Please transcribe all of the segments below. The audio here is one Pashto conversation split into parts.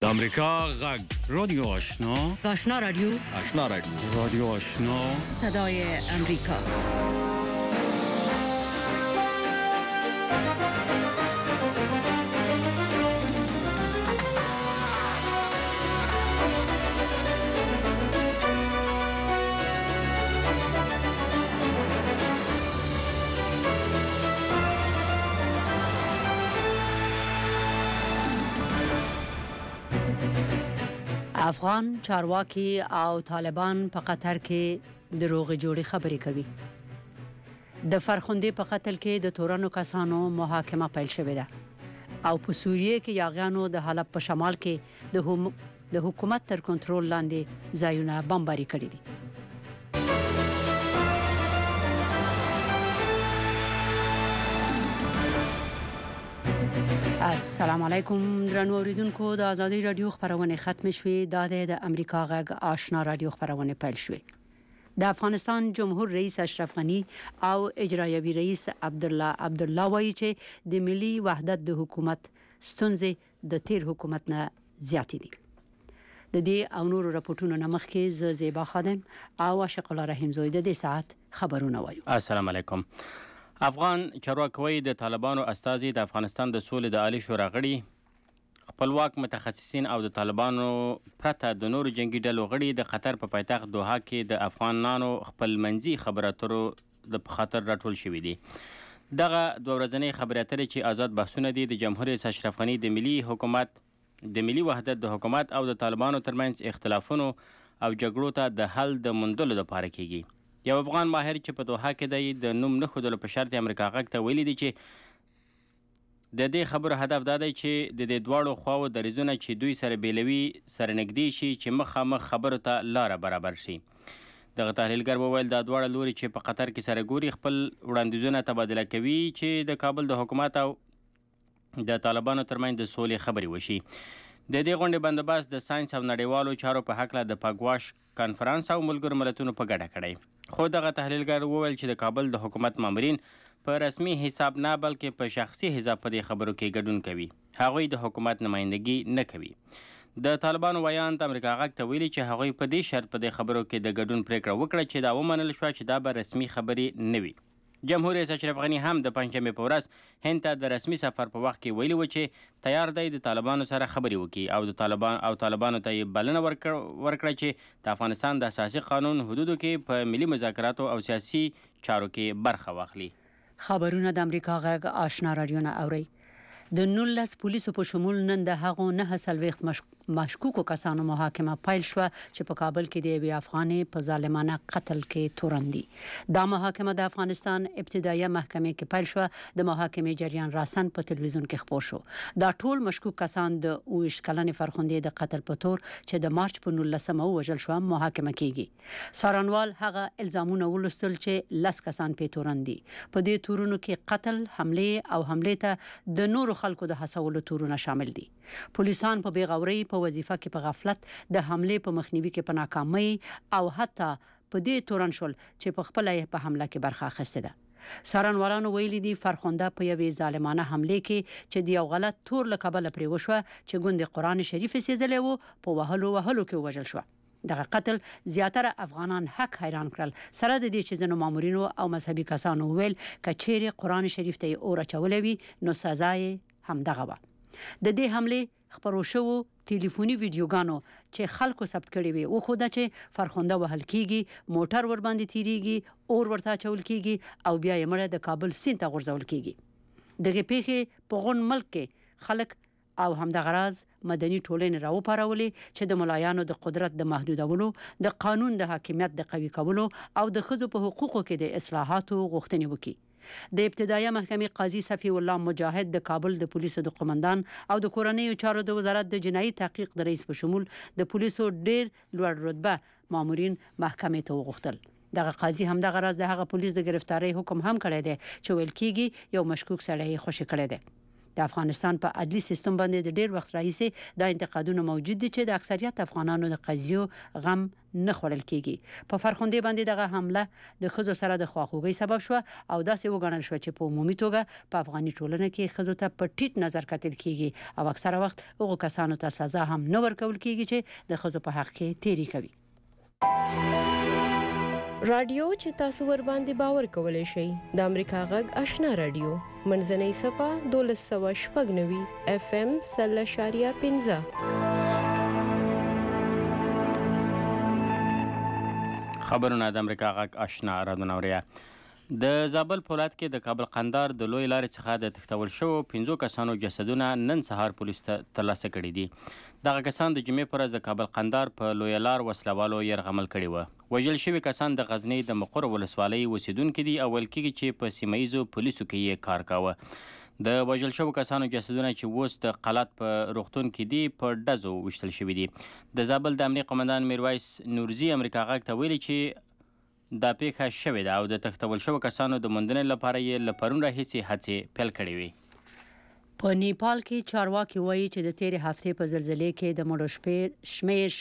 د امریکا غږ رادیو آشنا آشنا رادیو رادیو آشنا صدای امریکا. افغان چارواکي او طالبان په قطر کې دروغ جوړي خبرې کوي. د فرخندې په قتل کې د تورنو کسانو محاکمه پیل شوې ده او په سوریه کې یاغیانو د حلب په شمال کې د حکومت تر کنټرول لاندې ځایونه بمباري کړي دي. السلام علیکم درنو اوریدونکو، د آزادۍ رادیو خبرونه ختم شوې. د امریکا غږ آشنا رادیو خبرونه پیل شوې. د افغانستان جمهور رئیس اشرف غنی او اجرایوي رئیس عبدالله وایي چې د ملي وحدت د حکومت ستونزې د تیر حکومت نه زیاتې دي. د دې او نورو راپورټونو نه مخکې زیبا خادم او عاشق الله رحیم زوی د دې ساعت خبرونه وایو. السلام علیکم. افغان چارواکي د طالبانو استازي د افغانستان د سولې د عالی شورا غړي، خپلواک متخصصین او د طالبانو پرته د نورو جنگي ډلو غړي د قطر په پایتخت دوحه کې د افغانانو خپلمنځي خبرو اترو د خاطر راټول شوي دي. دغه دوه ورځنۍ خبرې اترې چې آزاد بحثونه دي د جمهور رئیس اشرف غنی د ملي وحدت د حکومت او د طالبانو ترمنځ اختلافونو او جګړو ته د حل د موندلو لپاره کیږي. یو افغان ماهر چې په دوحه کې دی د نوم نه ښودلو په شرط امریکا غږ ته ویلي دي چې د دې خبرو هدف دا دی چې د دې دواړو خواو دریځونه چې دوی سره بیلوي سره نږدې شي چې مخامخ خبرو ته لاره برابر شي. دغه تحلیلګر وویل دا دواړه لوري چې په قطر کې سره ګوري خپل وړاندیزونه تبادله کوي چې د کابل د حکومت او د طالبانو ترمنځ د سولې خبرې وشي. د دې غونډې بندوبست د ساينس او نړیوالو چارو په هکله د پاګواش کانفرنس او ملګرو ملتونو په ګډه کړی. خو دغه تحلیلګر وویل چې د کابل د حکومت مامورین په رسمي حساب نه بلکې په شخصي حساب په دې خبرو کې ګډون کوي. هغوی د حکومت نمایندګي نه کوي. د طالبانو ویاند امریکا غږ ته ویلي چې هغوی په دې شرط په دې خبرو کې د ګډون پریکړه وکړه چې دا ومنل شوه چې دا به رسمي خبرې نه وي. جمهور رئیس اشرف غنی هم د پنجشنبې په ورځ هند ته د رسمي سفر په وخت کې ویلي و چې تیار دی د طالبانو سره خبرې وکړي او طالبانو ته یې بلنه ورکړه چې د افغانستان د اساسي قانون حدودو کې په ملي مذاکراتو او سیاسي چارو کې برخه واخلي. خبرونه د امریکا غږ آشنا رادیو نه اوري. د 19 پولیسو په شمول نن د هغو 9 مشکوکو کسانو محاکمه پیل شوه چې په کابل کې د یوې افغانې په ظالمانه قتل کې تورن دي. دا محاکمه د افغانستان ابتدایي محکمې کې پیل شوه. د محاکمې جریان راسن په تلویزیون کې خپور شو. دا ټول مشکوک کسان د 29 کلنې فرخندې د قتل په تور چې د مارچ په 19 وژل شو محاکمه کیږي. څارنوال هغه الزامونه ولستل چې 10 کسان په تورن دي. په دې تورونو کې قتل، حمله ته د نورو خلکو د حسولو تورونه شامل دي. پولیسان په بیغوري په وظیفه کې په غفلت د حمله په مخنیوي کې په ناکامۍ او حتی په دې تورن شول چې په خپل په حمله کې برخه اخیسته ده. څارنوالانو ویلي دي فرخنده په یوې ظالمانه حمله کې چې د یو غلط تور له کبله پرې وشوه چې ګوند قرآن شریف سیزلی وو په وهلو کې وژل شو. دغه قتل زیاتره افغانان حق حیران کړل، سره د دې چې ځینو مامورینو او مذهبي کسانو ویل که چیرې قرآن شریف ته اور اچولی وي نو سزا یې همدغه وه. د دې حمله خبرو شوو ټلیفوني ویډیوګانو چې خلکو ثبت کړي وي وښوده چې فرخنده وهل کیږي، موټر ور باندې تیریږي، اور ورته اچول کیږي او بیا یې مړه د کابل سیند ته غورځول کیږي. دغه پیښې په غون ملک کې خلک او همدغه راز مدني ټولنې راوپارولې چې د ملایانو د قدرت د محدودولو، د قانون د حاکمیت د قوي کولو او د ښځو په حقوقو کې د اصلاحاتو غوښتنې وکړي. د ابتدایي محکمې قاضي صفی الله مجاهد د کابل د پولیسو د قومندان او د کورنیو چارو د وزارت د جنایي تحقیق د رئیس په شمول د پولیسو ډیر لوړ رتبه مامورین محکمې ته وغوښتل. دغه قاضي همدغه راز د هغه پولیس د گرفتاری حکم هم کړی دی چې ویل کیږي یو مشکوک سړی خوشی کړی دی. د افغانستان په عدلي سیستم باندې د ډیر وخت راهیسې دا انتقادونه موجود دي چې د اکثریت افغانانو د قضیو غم نه خوړل کیږي. په فرخنده باندې دغه حمله د خزو سره د خواخوږي سبب شو او داسې وګڼل شو چې په عمومي توګه په افغاني ټولنه کې خزو ته په ټیټ نظر کتل کیږي او اکثره وخت هغه کسانو ته سزا هم نه ورکول کیږي چې د خزو په حق کې تیری کوي. رادیو چې تاسو ور باندې باور کولای شئ د امریکا غږ آشنا رادیو منځنۍ صفه 1290 FM 0.15 خبرونه د امریکا غږ آشنا رادیو نوریا. د زابل پولاد کې د کابل قندار د لوی لارې څخه د تښتول شوو 15 کسانو جسدونه نن سهار پولیس ته ترلاسه کړي دي. دغه کسان د جمعې پر ورځ د کابل قندار په لوی لار وسلوالو یرغمل کړي وو. وژل شوي کسان د غزنی د مقر ولسوالۍ اوسیدونکي دي او ویل کېږي چې په سیمه ییزو پولیسو کې یې کار کاوه. د وژل شوو کسانو جسدونه چې اوس د قلات په روغتون کې دي په ډزو وشتل شوي دي. د زابل د امنیه قمندان میرویس نورزي امریکا غږ ته ویلي چې دا پیښه شوې ده او د تښتول شوو کسانو د موندنې لپاره یې له پرون راهیسې هڅې پیل کړې وې. په نیپال کې چارواکي وایي چې د تیرې هفتې په زلزلې کې د مړو شمېر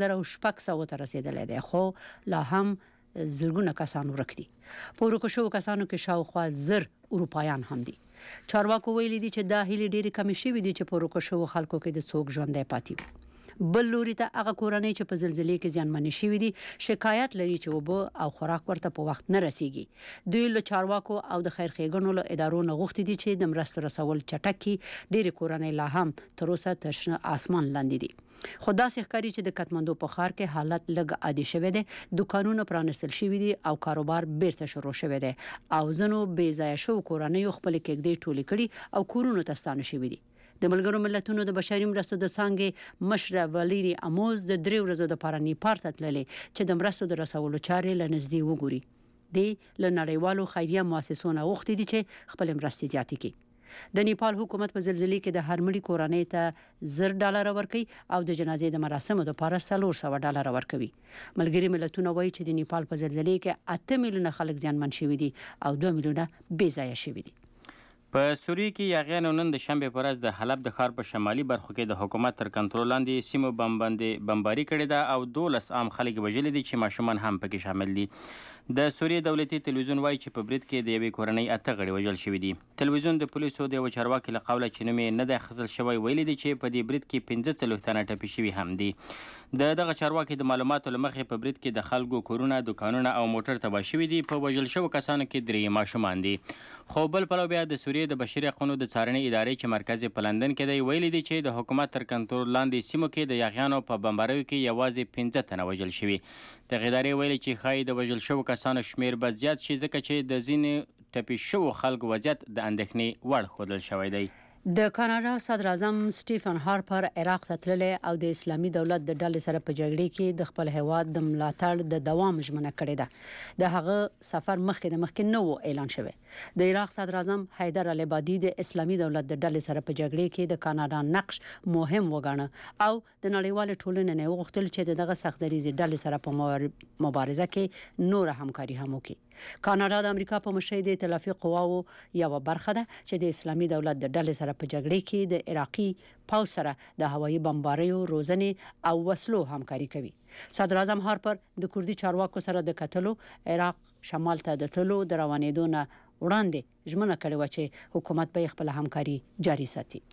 6600 ته رسیدلی دی خو لا هم زرګونه کسان ورک دي. په ورکو شوو کسانو کې شاوخوا 1000 اروپایان هم دي. چارواکو ویلي دي چې دا هیلې ډېرې کمې شوې دي چې په ورکو شوو خلکو کې د څوک ژوندی پاتې وي. بل لوري ته هغه کورنۍ چې په زلزلې کې زیانمنې شوي دي شکایت لري چې اوبه او خوراک ورته په وخت نه رسیږي. دوی له چارواکو او د خیر ښېګڼو له ادارو نه غوښتي دي چې د مرستو رسول چټکي. ډېرې کورنۍ لا هم تر اوسه تر شنه اسمان لاندې دي. خو داسې ښکاري چې د کټمندو په ښار کې حالت لږ عادي شوی دی. دکانونه پرانیستل شوي دي او کاروبار بیرته شروع شوی دی او ځینو بې ځایه شوو کورنیو خپلې کېږدۍ ټولې کړي او کورونو ته ستانه شوي دي. د ملګرو ملتونو د بشري مرستو د څانګې مشر ولیری اموز د 3 ورځو لپاره نیپال ته تللی چې د مرستو د رسولو چارې له نږدې وګوري. دی له نړیوالو خیریه مؤسسو نه غوښتي دي چې خپل مرستې زیاتې کړي. د نیپال حکومت په زلزلې کې د هر مړي کورنۍ ته $10 ورکوي او د جنازې د مراسمو لپاره $400 ورکوي. ملګري ملتونه وایي چې د نیپال په زلزلې کې 8 میلیونه خلک زیانمن شوي دي او 2 میلیونه بې ځایه شوي دي. په سوریه کې یاغیانو نن د شنبې په ورځ د حلب د ښار په شمالي برخو کې د حکومت تر کنټرول لاندې سیمو بمباري کړې ده او 12 عام خلک وژلي دي چې ماشومان هم پکې شامل دي. د سوریې دولتي تلویزیون وایي چې په برید کې د یوې کورنۍ 8 غړي وژل شوي دي. تلویزیون د پولیسو د یوه چارواکي له قوله چې نوم یې نه دی اخیستل شوی ویلي دي چې په دې برید کې 15 تنه ټپي شوي هم دي. د دغه چارواکي د معلوماتو له مخې په برید کې د خلکو کورونه دکانونه او موټر تباه شوي دي. په وژل شوو کسانو کې 3 ماشومان دي. خو بل پلو بیا د سوریې د بشري حقوقو د څارنې ادارې چې مرکز په لندن کې دی ویلي دي چې د حکومت تر کنټرول لاندې سیمو کې د یاغیانو په بمباریو کې یوازې 15 تنه وژل شوي. دغه ادارې ویلي چې ښایي د وژل شوو کسانو شمیر به زیات شي ځکه چې د ځینې ټپي شوو خلکو وضعیت د اندېښنې وړ ښودل شوی دی. د کاناډا صدر اعظم سټیفن هارپر عراق ته تللی او د اسلامي دولت د ډلې سره په جګړې کې د خپل هیواد د ملاتړ د دوام ژمنه کړې ده. د هغه سفر مخکې نه و اعلان شوی. د عراق صدر اعظم حیدر العبادي د اسلامي دولت د ډلې سره په جګړې کې د کاناډا نقش مهم وګاڼه او د نړیوال ټولنې نه غوښتل چې دغه سختدریزي ډلې سره په مبارزه کې نور همکاري هم وکړي. کاناډا د امریکا په مشرۍ د ائتلافي قواو یو برخه ده چې د اسلامي دولت د ډلې سره په جګړې کې د عراقي پوځ سره د هوایي بمباریو روزنې او وسلو همکاري کوي. صدر اعظم هارپر د کوردي چارواکو سره د کتلو عراق شمال ته د تللو د روانېدو نه وړاندې ژمنه کړې و چې حکومت به خپل همکاري جاري ساتي.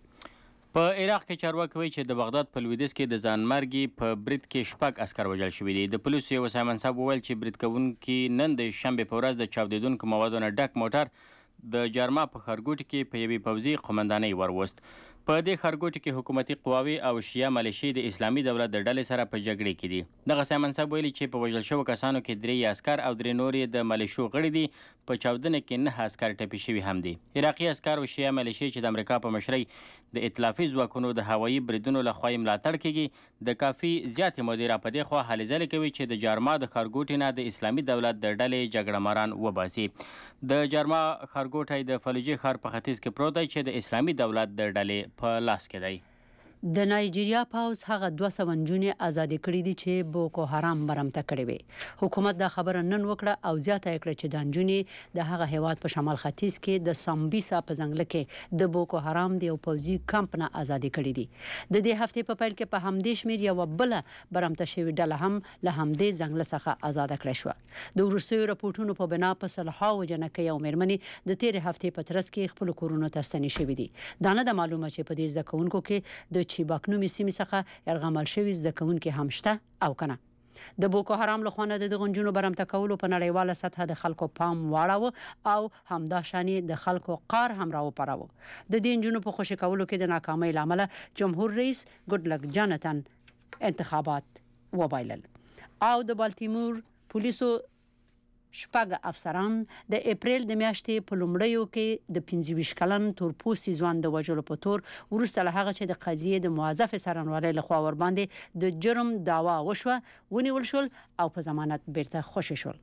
په عراق کې چارواکي وایي چې د بغداد په لویدیځ کې د ځانمرګي په برید کې 6 عسکر وژل شوي دي. د پولیسو یو سایمن صاحب وویل چې برید کوونکي نن د شنبې په ورځ د چاودېدونکو موادو نه ډک موټر د جرما په خرګوټ کې په یوې پوځي قومندانۍ وروست. په دې خرګوټ کې حکومتي قواوې او شیعه ملیشې د اسلامي دولت د ډلې سره په جګړې کې دي. دغه سایمن صاحب ویلي چې په وژل شوو کسانو کې 3 عسکر او 3 نور د ملیشو غړي دي. په چاودنه کې 9 عسکر ټپي شوي هم دي. عراقي عسکر او شیعه ملیشې چې د امریکا په مشرۍ د ائتلافي ځواکونو د هوایي بریدونو لخوا ملاتړ کیږي د کافي زیاتې مودې را په دې خوا هلې ځلې کوي چې د جرما د خرګوټي نه د اسلامي دولت د ډلې جګړه ماران وباسي. د جرما خرګوټی د فلوجې ښار په ختیځ کې پروت دی چې د اسلامي دولت د ډلې په لاس کې دی. د نایجیریا پاوز هغه 200 نجونې آزاد کړې دي چې بوکو حرام برمته کړې وي. حکومت دا خبره نن وکړه او زیاته کړه چې د نجونې د هغه هیواد په شمال ختیځ کې د سامبیسا په ځنګل کې د بوکو حرام د یو پوځي کمپ نه آزاد کړې دي. د دې هفته په پیل کې په همدې شمیر یو بل برمته شوی ډله هم له همدې ځنګل څخه آزاد کړې شو. د ورستیو راپورټونو په بنا په صلحاو جنکه یو مېرمنې د تیر هفته په ترڅ کې خپل کورونو ته ستنې شوې دي. دا نه د معلومه چې په دې ځکهونکو کې د چیباکنو سیمې څخه یرغمل شوی زدکونکو هم شته او کنه. د بوکو حرام له خوا د غنجونو برمته کولو په نړیواله سطح د خلکو پام واړاوه او همدا شانی د خلکو قار هم راو پراوه. د دې جنونو په خوشی کولو کې د ناکامۍ لامل جمهور رئیس ګډلک جاناتن انتخابات وبایلل او د بالتیمور پولیسو شپږ افسران د اپریل د میاشتې په لومړیو کې د 25 کلن تورپوستي ځوان د وژلو په تور ورسته له هغه چې د قضیې د موظف څارنوالۍ لخوا ور باندې د جرم داوا وشوه ونیول شول او په ضمانت بیرته خوشی شول.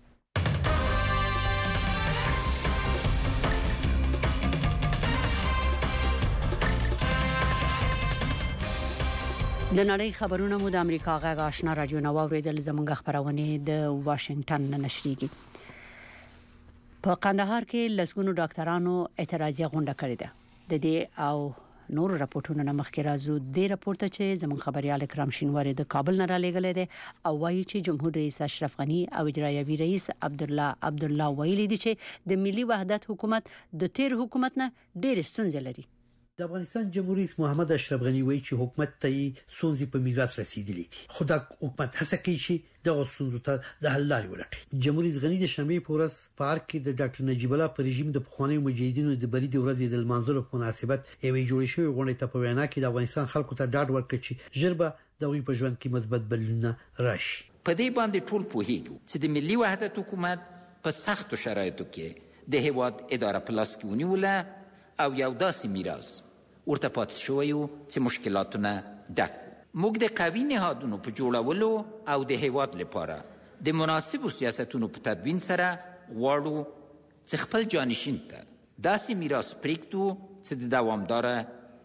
د نړۍ خبرونه مو د امریکا غږ آشنا رادیو نو اوریدل زموږ خبرونه د واشنگټن نشریږي. په قندهار کې لسګونو ډاکټرانو اعتراضي غونډه کړې ده. د دې او نور راپورټونه مخکې راځو د راپورته چې زموږ خبريال اکرام شینواری د کابل نه را لېږلې ده او وايي چې جمهور رئیس اشرف غنی او اجرایوي رئیس عبدالله ویلي دي چې د ملي وحدت حکومت د تیر حکومت نه ډېر ستونزې لري. د افغانستان جمهور رئیس محمد اشرف غنی وایي چې حکومت ته سونځي په میراث رسیدلې دي. خو دا حکومت هڅه کوي چې د غوښتنو ته د حل لارې ولټوي. جمهور رئیس غنی د شنبه په ورځ په پارک کې د ډاکټر نجیب الله پر رژیم د پخواني مجاهدینو د بری د ورځې د لمانځلو په مناسبت یوې جوړې شوې غونډې ته په وینا کې د افغانستان خلکو ته ډاډ ورکړ چې ژربه د وی په ژوند کې مثبت بدلونونه راشي. په دې باندې ټول پوهیږو چې د ملي وحدت حکومت په سختو شرایطو کې د هیواد اداره په لاس کې ونیوله او یو داسې میراث ورته پاتې شوی چې مشکلاتونه ډک. موږ د قوي نهادونو په جوړولو او د هیواد لپاره د مناسبو سیاستونو په تدوین سره غواړو چې خپل جانشین ته داسې میراث پرېږدو چې د دوامداره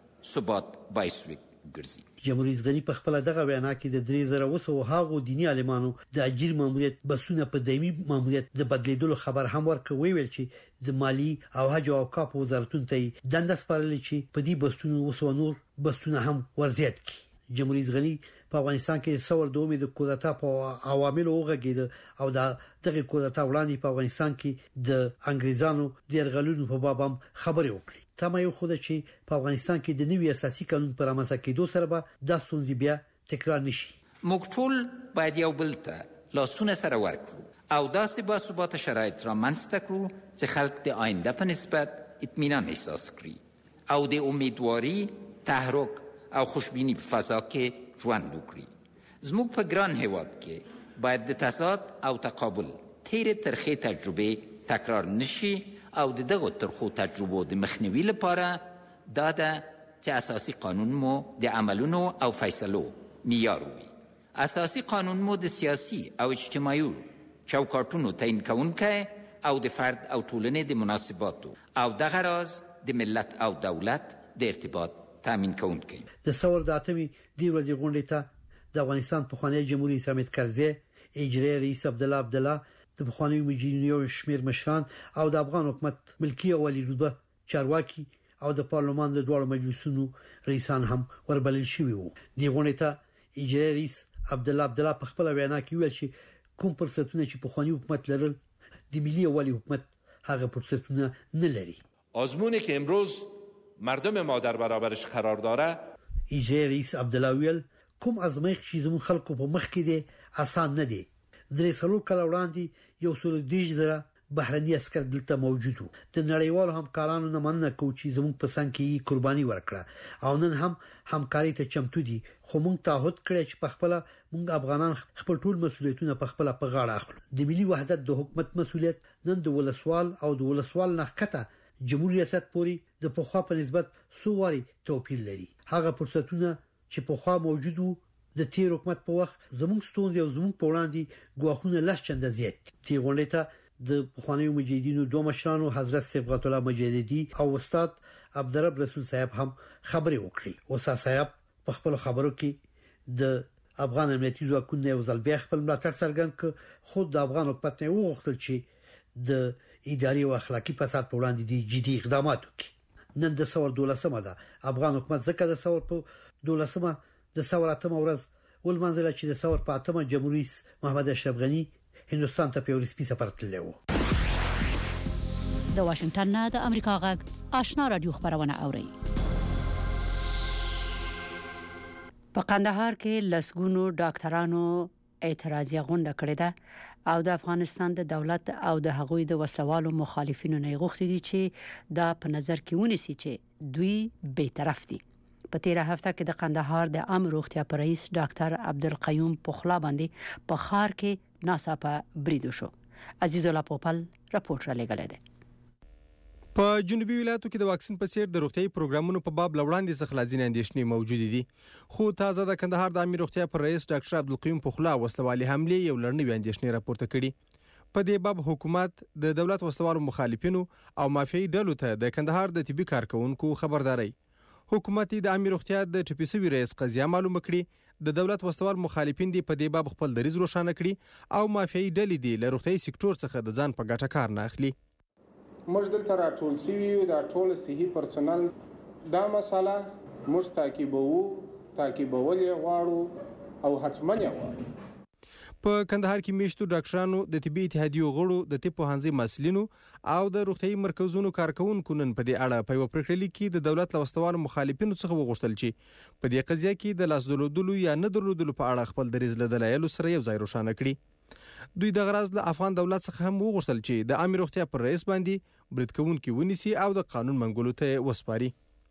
ثبات باعث وګرځي. جمهور رئیس غنی په خپل دغه وینا کې د 3000 هغو دینی عالمانو د اجیر ماموریت بسونه په دایمي ماموریت د بدلیدلو خبر هم ورکوي ویل چې د مالی او حج او اوقاف وزارتونو ته دنده سپارل چې په دې بسونو وسونور بسونه هم ورزيات کی. جمهور رئیس غنی په افغانستان کې څور دومې د کودتا په عواملو وغږید او دغه کودتا وړاندې په افغانستان کې د انګریزانو د يرغلونو په باب هم خبرې وکړي. تمه یو خوده چې په افغانستان کې د نوي اساسي قانون پر رامنځته کېدو سره به د ستونزې بیا تکرار نشي. موږ ټول باید یو بل ته لاسونه سره ورکړو او داسې با ثبات شرایط را منځته کړو چې خلک د آینده په نسبت اطمینان احساس کړي او د امیدواري، تحرک او خوشبینی په فضا کې ژوند وکړي. زموږ په ګران هیواد کې باید د تضاد او تقابل تیر ترخې تجربه تکرار نشي او دغه ترخو تجربو د مخنیوي لپاره دا ده چې اساسي قانون مو د عملونو او فیصلو معیار وي. اساسي قانون مو د سیاسي او اجتماعي چوکاټونو تعیین کوونکی او د فرد او ټولنې د مناسباتو او دغه راز د ملت او دولت د ارتباط تامین کوونکی. د څور د اتمی دی ورځې غونډې ته د افغانستان پخوانی جمهور رئیس حامد کرزي، اجرایي رئیس عبدالله د پخوانی مجینیو شمیر مشران او د افغان حکومت ملکی اولی رتبه چارواکي او د پارلمان د دوه مجلسونو رئیسان هم وربلل شوي وو. د غونډې ته اجرایي رئیس عبدالله په خپل وینا کې ویل چې کوم فرصتونه چې پخوانی حکومت لرل د ملي اولی حکومت هغه فرصتونه نه لري. آزمونی که امروز مردم ما در برابرش قرار داره. اجرایي رئیس عبدالله ویل کوم ازمایښت چې زموږ خلکو په مخ کې دي آسان نه دي. درې څلور کال وړاندې یو څو دیش زره بهرني عسكر دلته موجود وو. د نړیوالو همکارانو نه مننه کوي چې زموږ په څنګ کې قرباني ورکړه او نن هم همکاري ته چمتو دي. خو موږ تعهد کړی چې په خپل موږ افغانان خپل ټول مسولیتونه په خپل په غاړه اخلو. د ملي وحدت د حکومت مسولیت نن د ولسوال او د ولسوال نه کته جمهور ریاست پوري د پخوا په نسبت سووري توپیر لري. هغه فرصتونه چې پخوا موجود وو د تیر حکومت په وخت زموږ ستونزې او زموږ په وړاندې ګواښونه لږ چنده زیات. تی غونډه ته د پخوانی مجاهدینو دوه مشرانو حضرت صبغت الله مجددي او استاد عبدالرب رسول صاحب هم خبرې وکړي. استاد صاحب په خپل خبرو کې د افغان امنیتي ځواکونو یو ځل بیا خپل ملاتړ څرګند کړ خو د افغان حکومت نه وغوښتل چې د اداري او اخلاقی فساد په وړاندې د جدي اقدامات وکړي. نن د ثور 12مه ده. افغان حکومت ځکه د ثور په 12مه د ثور 8مه ورځ ولمنځله چې د ثور په 8مه جمهوریت رئیس محمد اشرف غنی هندستان ته په رسمي سفر تللی و. د واشنگټن نه د امریکا غږ آشنا رادیو خبرونه اوري. په قندهار کې لسګونو ډاکټرانو اعتراضیه غونډه کړې ده او د افغانستان د دولت او د هغوی د وسلوالو مخالفینو نه غوښتي دي چې دا په نظر کې ونیسي چې دوی به طرف دي. په تیره هفته کې د قندهار د عام روغتیا پر رئیس ډاکټر عبدالقیوم پخلا باندې په خار کې ناڅاپه برید وشو. عزیز الله پوپل راپور را لګړی دی. په جنوبي ولایتو کې د واکسین په څیر د روغتيایي پروګرامونو په باب لوړاندې څخه لازمي اندېښنې موجود دي خو تازه د کندهار د عامه روغتیا پر رئیس ډاکټر عبدالقیوم پخلا وسلوالي حمله یو لړنوي اندېښنې راپورته کړي. په دې باب حکومت د دولت وسلوالو مخالفینو او مافیایي ډلو ته د کندهار د طبي کارکونکو خبرداري. حکومت د عامه روغتیا د ټپيسوي رئیس قضیه معلومه کړي د دولت وسلوال مخالفین دي په دې باب خپل دریز روښانه کړي او مافیایي ډلې دي له روغتيایي سکتور څخه د ځان په ګټه کار نه اخلي. موږ دلته راټول شوي یو د ټول صحي پرسونل دا مسله موږ تعقیبول غواړو او حتمن غواړو. په کندهار کې میشتو ډاکټرانو د طبي اتحادیو غړو د طب پوهنځي مسؤلینو او د روغتيایي مرکزونو کارکونکو نن په دې اړه په یو پریکړه کې د دولت لوستوالو مخالفینو څخه وغوښتل چې په دې قضیه کې د لاس درلودلو یا نه درلودلو په اړه خپل دریځ له دلایلو سره یو ځای روښانه کړي. دوی د غراض له افغان دولت څخه هم وغوښتل چې د عامه روغتیا پر رئیس باندې برید کوونکي ونیسي او د قانون منګولو ته وسپاري.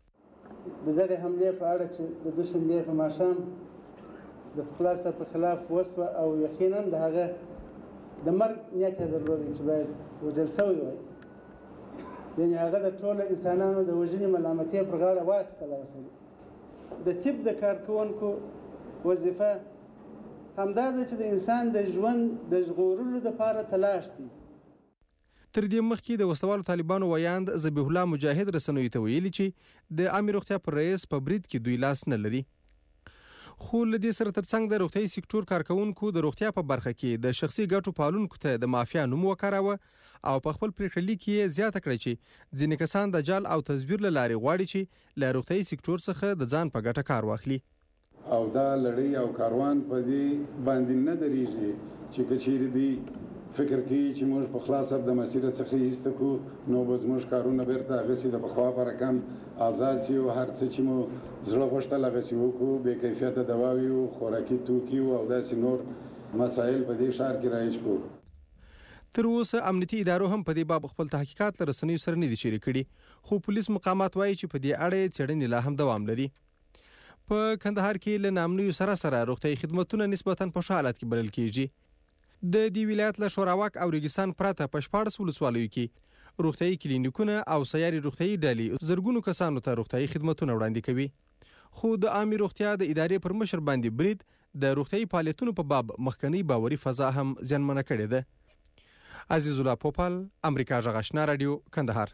دغه حمله په اړه چې د دوشنبه په ماښام د خلاصه په خلاف وسوه او یقینا د هغه د مرګ نیت درلود چې باید وجل شوی وي. یعنی هغه د ټول انسانانو د وژنې ملامتي پر غاړه واخیستل شوی. د طب د کارکونکو وظیفه همدا ده چې د انسان د ژوند د ژغورلو لپاره تلاش دي. تر دې مخکې د وسوالو طالبانو ویاند ذبیح الله مجاهد رسنوي ته ویلي چې د عامه روغتیا پر رئیس په برید کې دوی لاس نه لري. خو له دې سره ترڅنګ د روغتيایي سکتور کارکونکو د روغتیا په برخه کې د شخصي ګټو پالونکو ته د مافیا نوم وکاراوه او په خپل پریکړه کې زیاته کړې چې ځینې کسان د جال او تزویر لاري غواړي چې له روغتيایي سکتور څخه د ځان په ګټه کار واخلي. او دا لړۍ او کاروان په دې باندې نه درېږي چې کچېرې دی فکر کوي چې موږ په خلاص د مسیرت څخه ایسته کو نو به زموږ کارونه بیرته هغسې د پخوا په رقم آزاد شي او هر څه چې مو زړه غوښتل هغسې وکړو بې کیفیته دواوې او خوراکي توکي او داسې نور مسایل په دې ښار کې رایج کړو. تر اوسه امنیتي ادارو هم په دې باب خپل تحقیقات له رسنیو سره نه دي شریک کړي خو پولیس مقامات وایي چې په دې اړه څېړنې لا هم دوام لري. په کندهار کې له نامنوي سره روغتيایي خدماتونه نسبتاً په ښه حالت کې بلل کېږي. د دې ولایت له شوراوک او ریګستان پرته په 14 ولسوالیو کې روغتيایي کلینیکونه او سیاري روغتيایي ډلې زرګونو کسانو ته روغتيایي خدماتونه وړاندې کوي. خو د عامه روغتیا د ادارې پر مشر باندې برید د روغتيایي فعالیتونو په باب مخکنی باوري فضا هم زیانمنه کړې ده. عزیز الله پوپل، امریکا غږ آشنا رادیو، کندهار.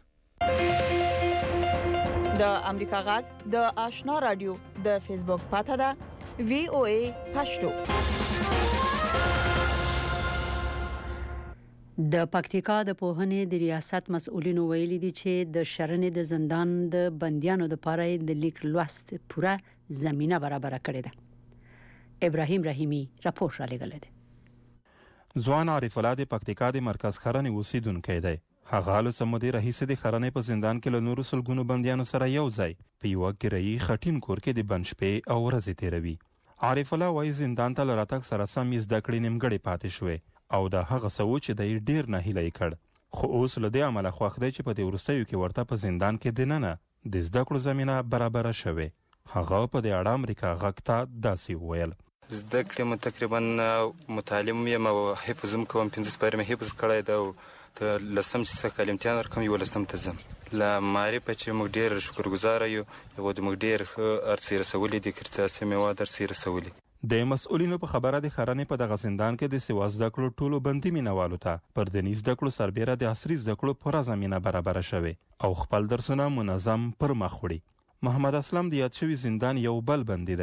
د امریکا غږ د آشنا رادیو د فیسبوک پاڼه ده VOA پښتو. د پکتیکا د پوهنې د ریاست مسؤلینو ویلي دي چې د شرنې د زندان د بندیانو لپاره د لیک لوست پوره زمينه برابر کړې ده. ابراهیم رحیمی راپور را لګل دی. ځوان عارف الله د پکتیکا د مرکز خرنې اوسیدونکی دی. هغه له سمودي رئیس د خرنې په زندان کې له نورو سلګونو بندیانو سره یو ځای په یو ګرایي خټین کور کې د بند شپې او ورځې تیروي. عارف الله وايي زندان ته لراتک سره سم زده کړې نیمګړې پاتې شوې او دا هغه څه چې د ډیر نه هیله کړ. خو اوس له دې عمله خوښ دی چې په دې وروستیو کې ورته په زندان کې دننه د زده کړو زمينه برابر شوه. هغه په دې اړه امریکا غږ ته داسې وویل: زده کړې مو تقریبا متعلم یم او حفظ کوم 15 سپاره مې حفظ کړی دا او ته لسم چې څه کلمتیان رقم یو لسم ته ځم. لا معرفت چې موږ ډیر شکرګزار یو او د موږ ډیر ارڅ رسولې د کرتاسه میوا درڅ رسولې. د مسؤلینو په خبره د خرنې په دغه زندان کې د سیوا زده کړو ټولو بندي مینوالو ته پر دني زده کړو سربېره د عصري زده کړو پوره زمينه برابر شوه او خپل درسونه منظم پر مخ وړي. محمد اسلام د یاد شوی زندان یو بل بندي دی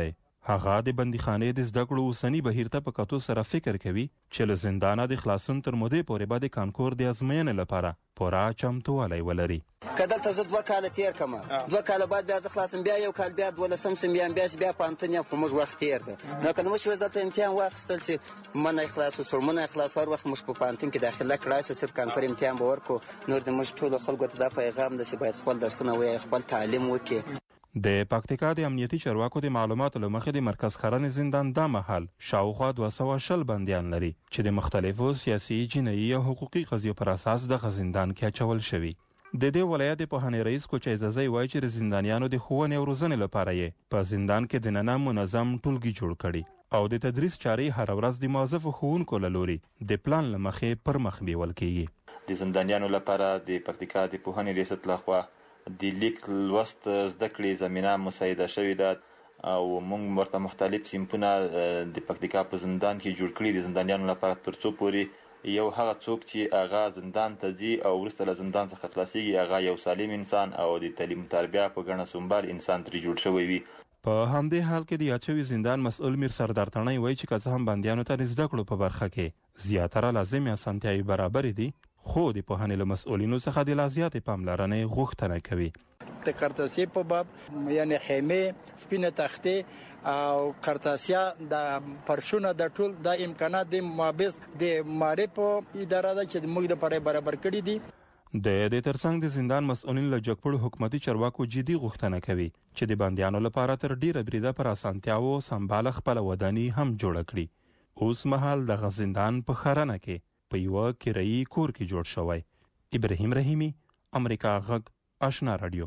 هغه د بندیخانې د زده کړو اوسني بهیر ته په کتو سره فکر کوي چې له زندانه د خلاصون تر مودې پورې به د کانکور د ازموینې لپاره پوره چمتووالی ولري. که دلته زه 2 کاله تیر کړم 2 کاله بعد بیا زه خلاصم بیا 1 کال بیا 12 سم بیا پوهنتون یا په موږ وخت تیر ده نو که موږ اوس دلته امتحان واخیستل چې منه خلاص وسړمونه خلاص هر وخت موږ په پوهنتون کې داخله کړای سو صرف کانکور امتحان به ورکړو نور د موږ ټولو خلکو ته دا پیغام ده چې باید خپل درسونه ووایي خپل تعلیم وکړي. د پکتیکا د امنیتي چارواکو د معلوماتو له مخې د مرکز خرن زندان دا مهال شاوخوا 220 بندیان لري چې د مختلفو سیاسي، جنایي او حقوقي قضیو پر اساس د زندان کې اچول شوي. د دې ولایت د پوهنې رئیس کوچ عزازی وایي چې د زندانیانو د ښوونې او روزنې لپاره یې په زندان کې د ننه منظم ټولګي جوړ کړي او د تدریس چارې هر ورځ د موظفو ښوونکو له لوري د پلان له مخې پر مخ بیول کیږي. د زندانیانو لپاره د پکتیکا د پوهنې ریاست لخوا د لیک لوست زده کړې زمینه مساعده شوې ده او موږ ورته مختلف صنفونه د پکتیکا په زندان کې جوړ کړي د زندانیانو لپاره تر څو پورې یو هغه څوک چې هغه زندان ته ځي او وروسته له زندان څخه خلاصیږي هغه یو سالم انسان او د تعلیم تربیه په ګڼه سنبال انسان ترې جوړ شوی وي. په همدې حال کې د یاد شوي زندان مسؤل میر سردار تڼۍ وایي چې که څه هم بندیانو ته د زده کړو په برخه کې زیاتره لازمې اسانتیاوې برابرې دي خو د پوهنې له مسؤلینو څخه د لا زیاتې پاملرنې غوښتنه کوي. د قرطاسي په باب یعنی خیمه سپینه تختې او قرطاسیا د پرشونه د ټول د امکانات د مابس د معرف اداره ده چې موږ د پاره برابر کړی دي. د دې ترڅنګ د زندان مسؤلین له جګپړو حکومتي چارواکو جدي غوښتنه کوي چې د بندیانو لپاره تر ډیره بریده پر اسانتیاو سمبال خپل ودانی هم جوړ کړي. اوس مهال د زندان په خرنه کې په یو کرایي کور کې جوړ شوی. ابراهیم رحیمی، امریکا غږ، آشنا رادیو.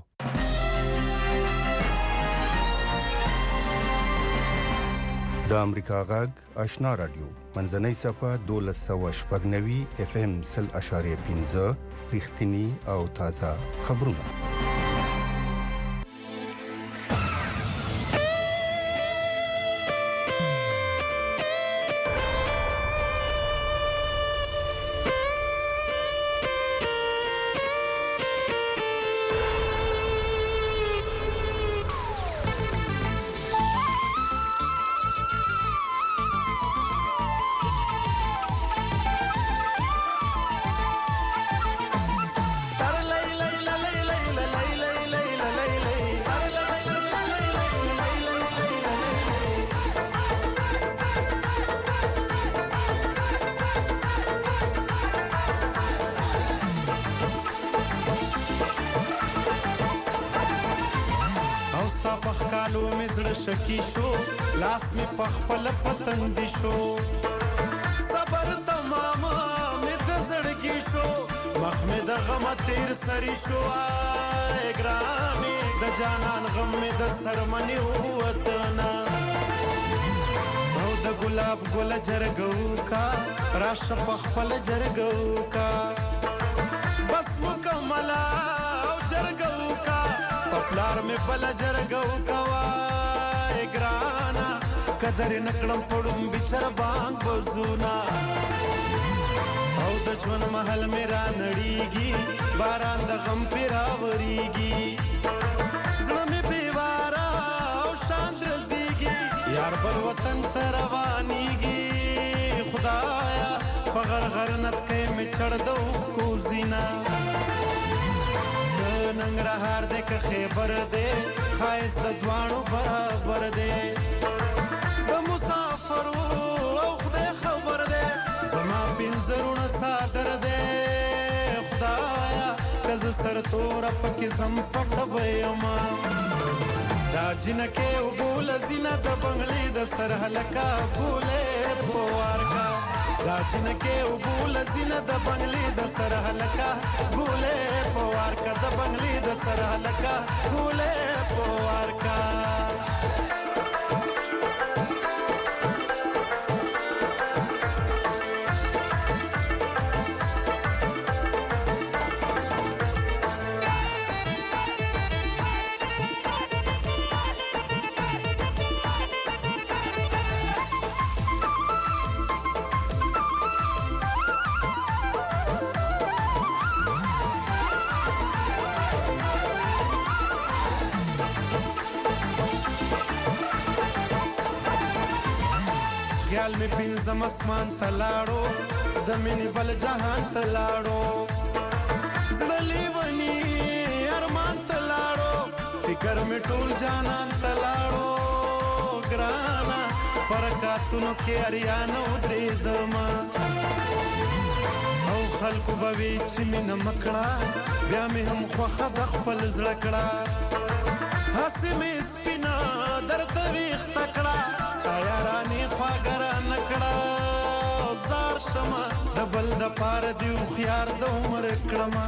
د امریکا غږ آشنا رادیو منځنۍ صفه 1290 FM 0.5 رښتینی او تازه خبرونه. شکی شو لاس می پخپل پتند شو صبر تمام می د زړګي شو مخ می د غم تیر سری شو اګرامي د جانان غم می د سرمنی وطنا او د ګلاب ګل جرګو کا راش پخپل جرګو کا بس مکمل او جرګو کا پپلار می بل جرګو کا قدر نکړم پړم بچر بانګ بزونا او د ژوند محل میرا نړیږي باران د غم پیرا وریږي زړه می بیوارا او شان درځيږي یار بل وطن ته روانيږي خدایا په غر غر نت کې می چړ دو کو زینا ننګرهار دې که خیبر دې خایس د دوانو برابر دې مسافر او خدای خبر ده زما پنځرونه صادر ده خدایا کز سر تور پکې زم پټ وېما دا جنکه وګول زینا د بنگلې د سر هلکا ګولې بوار کا دا جنکه وګول زینا د بنگلې د سر هلکا ګولې بوار کا د بنگلې د سر هلکا ګولې بوار کا خیال می پنځم اسمان ته لاړو د مینې بل جهان ته لاړو زړه لیونی ارمان ته لاړو فکر می ټول جانان ته لاړو ګرانا پرکاتونو کې اریانو درېدما او خلکو به وی چې مینه مکړه بیا مې هم خوښه د خپل زړه کړه هسې مې سپینه درته ویښته کړه ستا یارانې خواږه رانه کړه زار شمه د بل دپاره دې هوښیار د عمر کړمه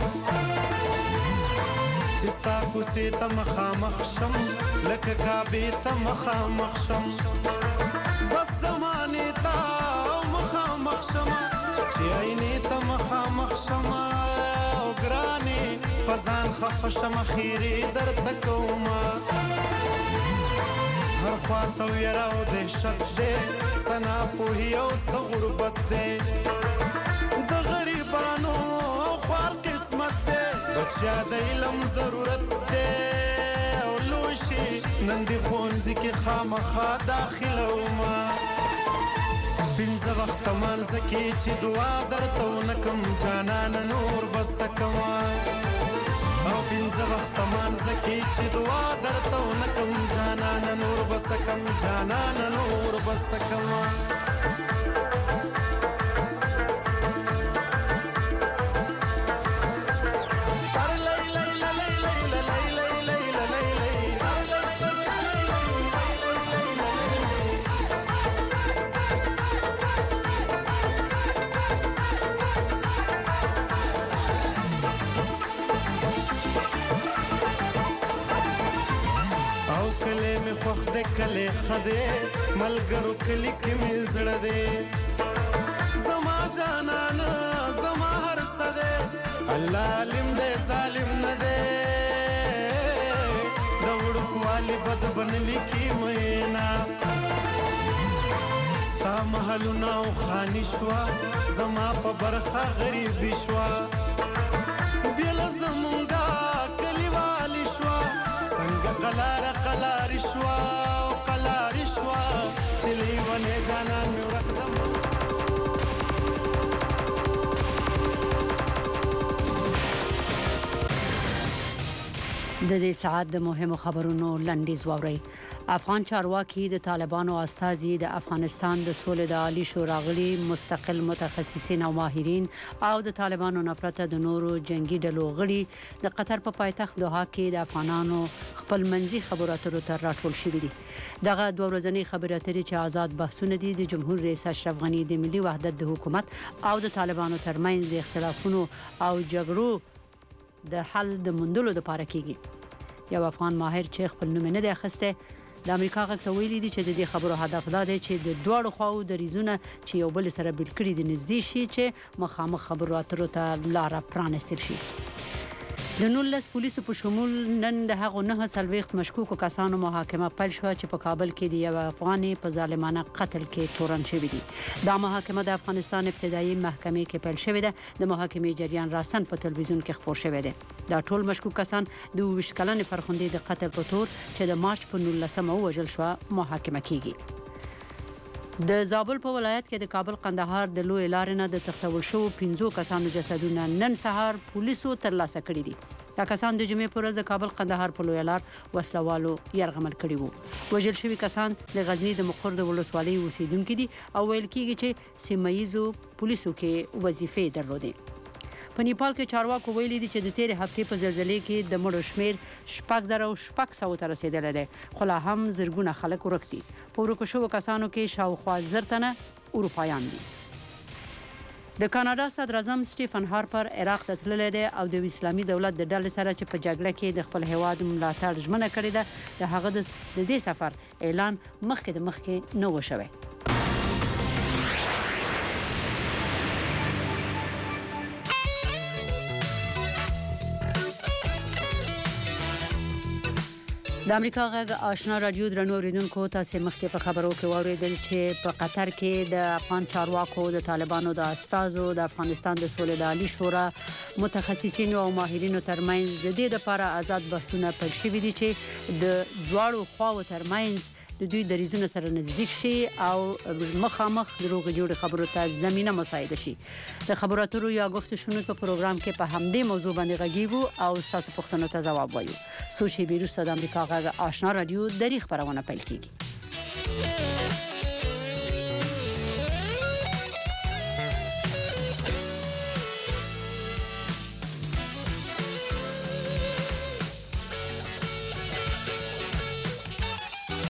چې ستا کوڅې ته مخامخ شم لکه کعبې ته مخامخ شم بس زمانې ته مخامخ شمه چې عینې ته مخامخ شمه او ګرانې په ځان خفه شمه خیرې درته کومه هر خوا ته ویره او دهشت دی څه ناپوهي او څه غربت دی د غریبانو او خوار قسمت دی بچیا د علم ضرورت دی او لوی شي نن دې ښوونځي کې خامخا داخله ومه پنځه وخته مانځه کې چې دعا درته ونه کم جانانه نور به څه کومه او پنځه وخته مانځه کې چې دعا درته ونه کم جانانه نور به څه کم جانانه نور به څه کومه خوښ دی کلی ښه دی ملګرو کلي کې مې زړه دی زما جانانه زما هر څه دی الله عالم دی ظالم نه دی د وړوکوالي بد به نه لیکي مینا ستا محلونه او خاني شوه زما په برخه غریبي شوه بېله زمونږه کلیوالي شوه څنګه قلاره قلاري شوه او قلاري شوه چې لیونې جانان مې ورک د دې ساعت د مهمو خبرونو لنډیز واورئ. افغان چارواکي د طالبانو استازي د افغانستان د سولې د عالی شورا غړي مستقل متخصصین او ماهرین او د طالبانو نه پرته د نورو جنگي ډلو غړي د قطر په پایتخت دوحه کې د افغانانو خپل منځي خبرو اترو ته راټول شوي دي. دغه دوه ورځنۍ خبرې اترې چې آزاد بحثونه دي د جمهور رئیس اشرف غني د ملي وحدت د حکومت او د طالبانو ترمنځ د اختلافونو او جګړو د حل د موندلو لپاره کیږي. یو افغان ماهر چې خپل نوم نه دی اخیسته د امریکا غږ ته ویلي دي چې د دې خبرو هدف دا دی چې د دواړو خواو د ریزونه چې یو بل سره بیل کړي د نږدې شي چې مخامخ خبرو اترو ته لار پرانستل شي. د 19 پولیسو په شمول نن د هغو 9 مشکوکو کسانو محاکمه پیل شو چې په کابل کې د یو افغاني په ظالمانه قتل کې تورن شوی دي. دا محاکمه د افغانستان ابتدایي محکمې کې پیل شوې ده. د محاکمې جریان راسن په تلویزیون کې خبر شوی دی. دا ټول مشکوک کسان د 20 کلنې فرخندې د قتل په تور چې د مارچ په 19 وژل شو محاکمه کیږي. د زابل په ولایت کې د کابل قندهار د لوی لارې نه د تختول شو 15 کسانو جسدونه نن سهار پولیسو ترلاسه کړي دي. دا کسان د جمعې پر ورځ د کابل قندهار په لوی لار وسلوالو یرغمل کړي وو. وژل شوي کسان د غزنی د مقر د ولسوالۍ اوسیدونکي دي او ویل کېږي چې سیمه ییزو پولیسو کې وظیفې درلودې. په نیپال کې چارواکو ویلي دي چې د تیر هفتې په زلزلې کې د مړو شمیر 6600 ته رسیدلی دی، خو لا هم زرګونه خلک ورک دي. په ورکو شوو کسانو کې شاوخوا 1000 تنه اروپایان دي. د کاناډا صدر اعظم سټیفن هارپر عراق ته تللی دی او د اسلامي دولت د ډلې سره چې په جګړه کې د خپل هیواد ملاتړ ژمنه کړې ده د هغه د دې سفر اعلان مخکې نه و شوی. د امریکا غږ آشنا رادیو درنو اوریدونکو تاسو مخکې په خبرو کې واوریدل چې په قطر کې د افغان چارواکو د طالبانو د استازو د افغانستان د سولې د عالی شورا متخصصین او ماهرینو ترمنځ د دې لپاره آزاد بحثونه پیل شوي دي چې د دواړو خواو ترمنځ د دوی د ریزونو سره نزدیک شي او مخامخ د روغ جوړ خبرو ته زمينه مساعده شي د خبرو اترو یا گفت شنود په پروګرام کې په همدې موضوع باندې غږیږو او تاسو پوښتنو ته ځواب وایو سوشي بیروس د امریکا غږ آشنا رادیو د خبرونه پیل کیږي